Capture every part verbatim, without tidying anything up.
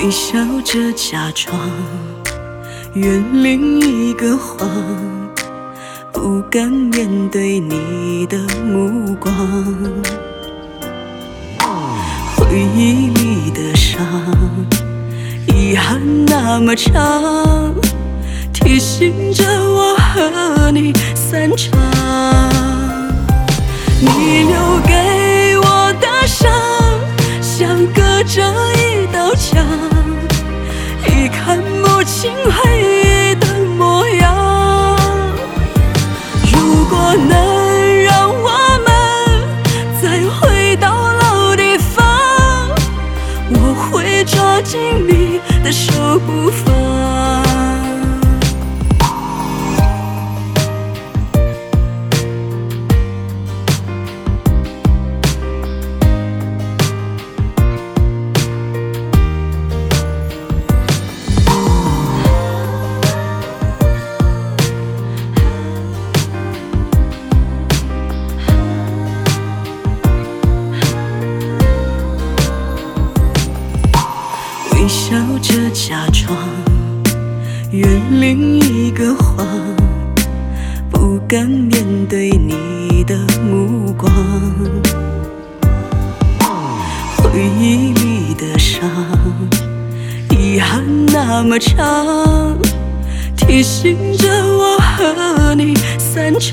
微笑着假装圆另一个谎，不敢面对你的目光。回忆里的伤，遗憾那么长，提醒着我和你散场。你留给我的伤，像隔着一道墙，已看不清回忆的模样。如果能让我们再回到老地方，我会抓紧你的手不放。微笑着假装圆另一个谎，不敢面对你的目光。回忆里的伤，遗憾那么长，提醒着我和你散场。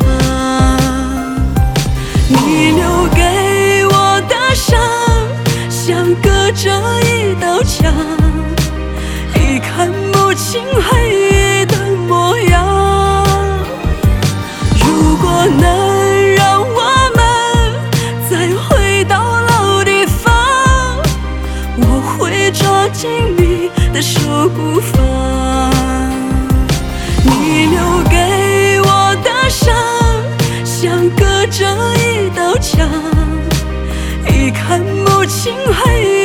你留给我的伤，像隔着一道墙，已看不清回忆的模样。如果能让我们再回到老地方，我会抓紧你的手不放。你留给我的伤，像隔着一道墙，已看不清回忆